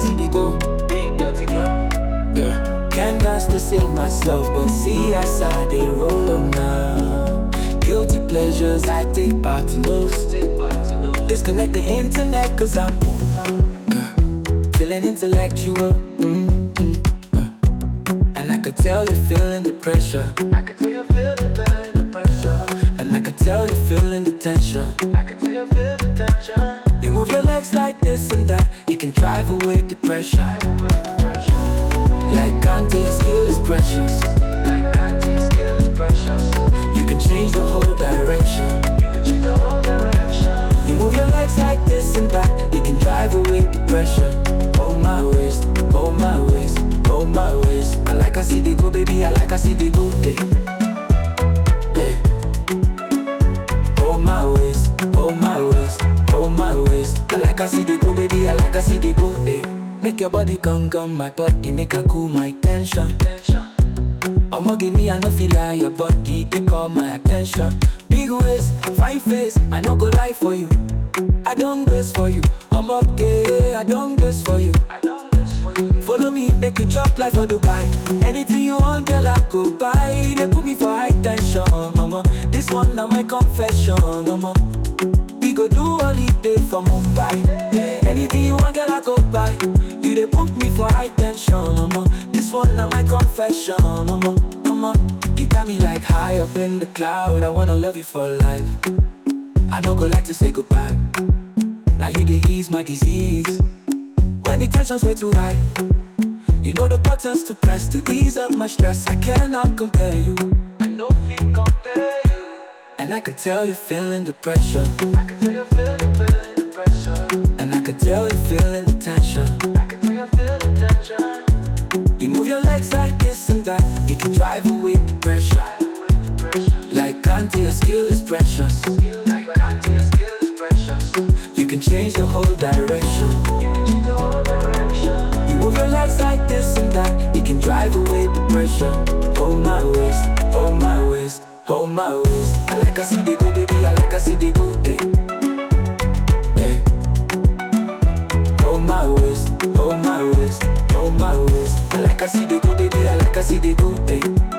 see they go. Yeah. Can't dance to save myself, but see as I they roll on now. Guilty pleasures, I take part in those. Disconnect the internet, cause I'm feeling intellectual. And I could tell you're feeling the pressure. I could tell you're feeling the pressure. And I could tell you're feeling the tension. I could tell you're feeling the tension. You move your legs like this and that. You can drive away depression. Like Kante's skill is precious. Like Kante's skill is precious. You can change the whole direction. You can change the whole direction. You move your legs like this and that. You can drive away depression. Hold my waist, hold my waist, hold my waist. I like I see they go, baby, I like I see they go, hey. Hey. Hold my waist, hold my waist, hold my waist. I like I see they go, baby, I like I see they go, hey. Make your body come, my body make her cool my tension. I'ma give me, I no feel like your body, take all my attention. Big waist, fine face, I no go lie for you. I don't dress for you, I'm okay, I don't dress for you. Follow me, make you chop like for Dubai. Anything you want, girl, I go buy. They put me for high tension, mama. This one now my confession, mama. We go do holiday for Mumbai. Anything you want, girl, I go buy. You they put me for high tension, mama. This one now my confession, mama. Mama, you got me like high up in the cloud. I wanna love you for life. I don't go like to say goodbye. Now you they ease my disease. When the tension's way too high, you know the buttons to press to ease up my stress. I cannot compare you. I know we compare you. And I could tell you're feeling the pressure. I could tell you're feeling the pressure. And I could tell you're feeling the tension. I could tell you're feeling the tension. You move your legs like this and that. You can drive away the pressure. Like Kante, your skill is precious. Like Kante, your skill is precious. You can change the whole direction. You move your legs like this and that. You can drive away the pressure. Hold my waist, hold my waist, hold my waist. I like I see they go, baby, I like I see they go, hey. Hey. Hold my waist, hold my waist, hold my waist. I like I see they go, baby, I like I see they go, hey.